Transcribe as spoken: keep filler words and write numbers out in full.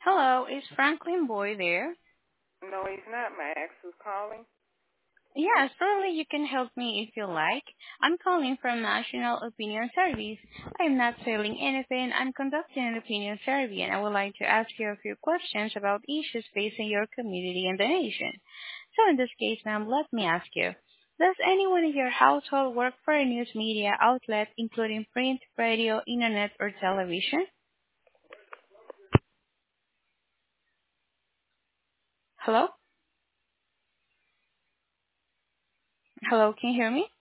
Hello, is Franklin Boy there? No, he's not, Max. Who's calling? Yes, probably you can help me if you like. I'm calling from National Opinion Service. I'm not selling anything. I'm conducting an opinion survey, and I would like to ask you a few questions about issues facing your community and the nation. So in this case, ma'am, let me ask you. Does anyone in your household work for a news media outlet, including print, radio, internet, or television? Hello? Hello, can you hear me?